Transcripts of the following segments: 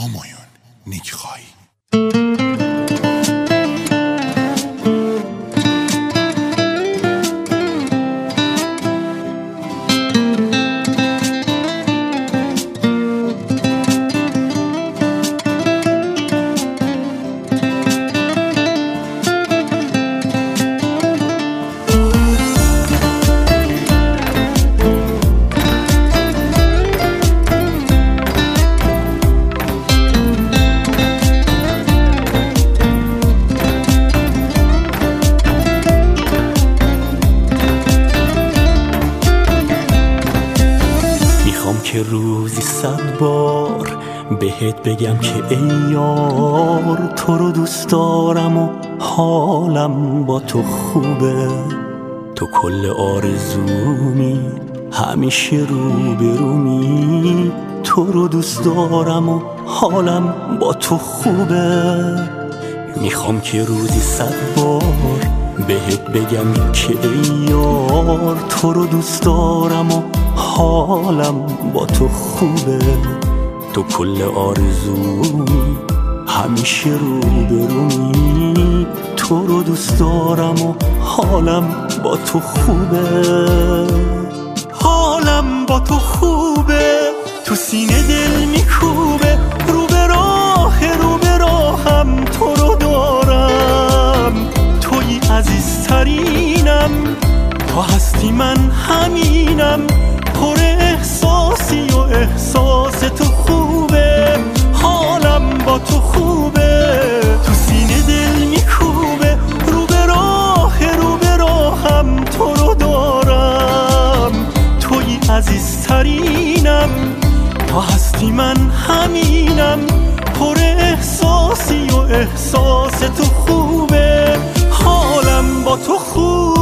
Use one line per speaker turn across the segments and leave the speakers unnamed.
همایون نیکخوایی.
که روزی 100 بار بهت بگم که ای یار، تو رو دوست دارم و حالم با تو خوبه. تو کل آرزومی، همیشه روبرومی. تو رو دوست دارم و حالم با تو خوبه. میخوام که روزی 100 بار بهت بگم که ای یار، تو رو دوست دارم و حالم با تو خوبه. تو کل آرزومی، همیشه روبرومی. تو رو دوست دارم و حالم با تو خوبه. حالم با تو خوبه، تو سینه دل میکوبه. رو به راهم تو رو دارم. توی عزیزترینم، تو هستی من همینم. پر احساسی و احساس تو خوبه. حالم با تو خوبه، تو سینه دل میکوبه. رو به راهم تو رو دارم. توی عزیزترینم، تو هستی من همینم. پر احساسی و احساس تو خوبه. حالم با تو خوبه.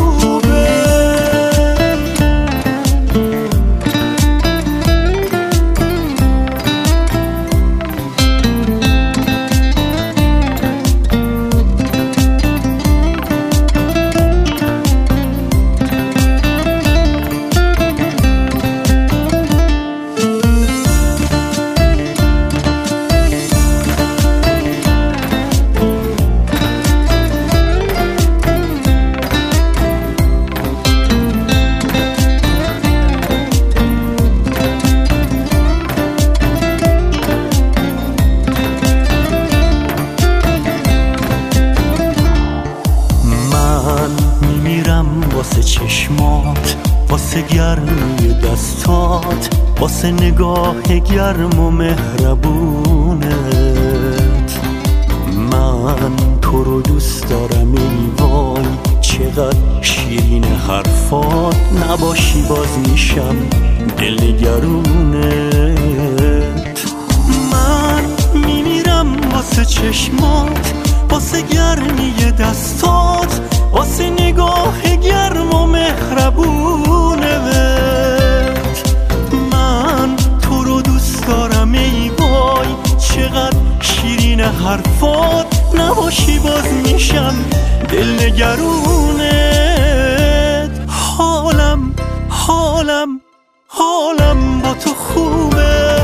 واسه چشمات، واسه گرمی دستات، واسه نگاه گرم و مهربونت. من تو رو دوست دارم ای وای، چقدر شیرین حرفات. نباشی باز میشم دلنگرونت. من میمیرم واسه چشمات، واسه گرمی دستات، واسه نگاه گرم و مهربونت. من تو رو دوست دارم ای وای، چقدر شیرین حرفات. نباشی باز میشم دلنگرونت. حالم با تو خوبه.